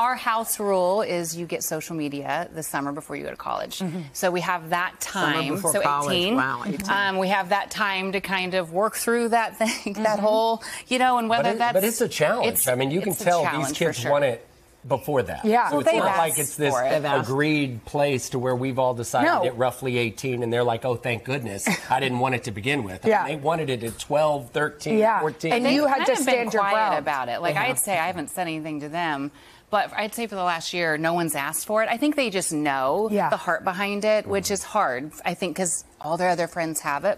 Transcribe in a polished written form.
our house rule is you get social media the summer before you go to college. So we have that time. Summer before so college. 18. Wow, 18. We have that time to kind of work through that thing, that whole, and whether but it's a challenge. I mean, you can tell these kids want it before that. Yeah. So Well, it's they've not like it's this agreed place to where we've all decided at roughly 18 and they're like, oh, thank goodness, I didn't want it to begin with. I mean, they wanted it at 12, 13, 14. And you had to stand your ground about it. Like, I'd say I haven't said anything to them. But I'd say for the last year, no one's asked for it. I think they just know the heart behind it, which is hard, I think, because all their other friends have it.